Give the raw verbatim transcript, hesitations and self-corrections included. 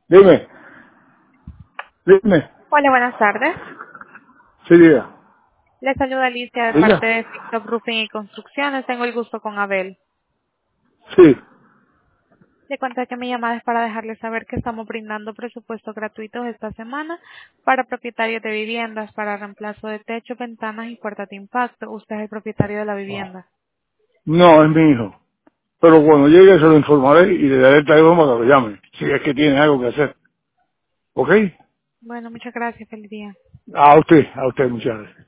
Dime, dime. Hola, buenas tardes. Sí, diga. Les saluda Alicia de parte Diga. de Fixop Roofing y Construcciones. Tengo el gusto con Abel. Sí. Le cuento que mi llamada es para dejarles saber que estamos brindando presupuestos gratuitos esta semana para propietarios de viviendas para reemplazo de techo, ventanas y puertas de impacto. Usted es el propietario de la vivienda. No, es mi hijo. Pero cuando llegue se lo informaré y le daré el teléfono para que lo llame. Si es que tiene algo que hacer. ¿Ok? Bueno, muchas gracias. Feliz día. A usted, a usted, muchas gracias.